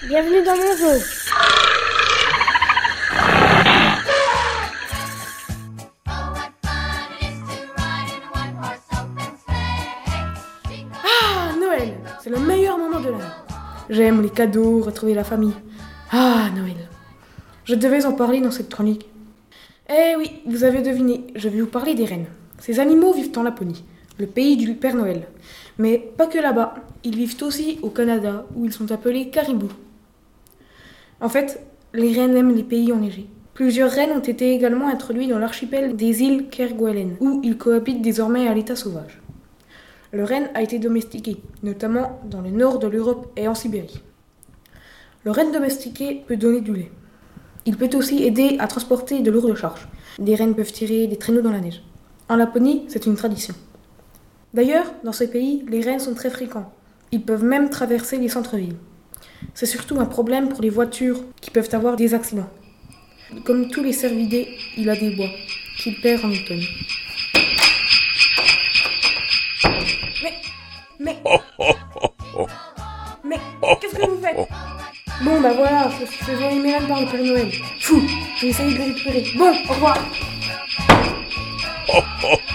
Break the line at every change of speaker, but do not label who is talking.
Bienvenue dans mon zoo.
Ah, Noël, c'est le meilleur moment de l'année. J'aime les cadeaux, retrouver la famille. Ah, Noël. Je devais en parler dans cette chronique. Eh oui, vous avez deviné, je vais vous parler des rennes. Ces animaux vivent en Laponie, le pays du Père Noël. Mais pas que là-bas, ils vivent aussi au Canada, où ils sont appelés caribous. En fait, les rennes aiment les pays enneigés. Plusieurs rennes ont été également introduits dans l'archipel des îles Kerguelen, où ils cohabitent désormais à l'état sauvage. Le renne a été domestiqué, notamment dans le nord de l'Europe et en Sibérie. Le renne domestiqué peut donner du lait. Il peut aussi aider à transporter de lourdes charges. Des rennes peuvent tirer des traîneaux dans la neige. En Laponie, c'est une tradition. D'ailleurs, dans ces pays, les rennes sont très fréquents. Ils peuvent même traverser les centres-villes. C'est surtout un problème pour les voitures qui peuvent avoir des accidents. Comme tous les cervidés, il a des bois qu'il perd en automne. Mais qu'est-ce que vous faites? Bon bah voilà, je suis fait voler mes rennes par le Père Noël. Fou, je vais essayer de les récupérer. Bon, au revoir.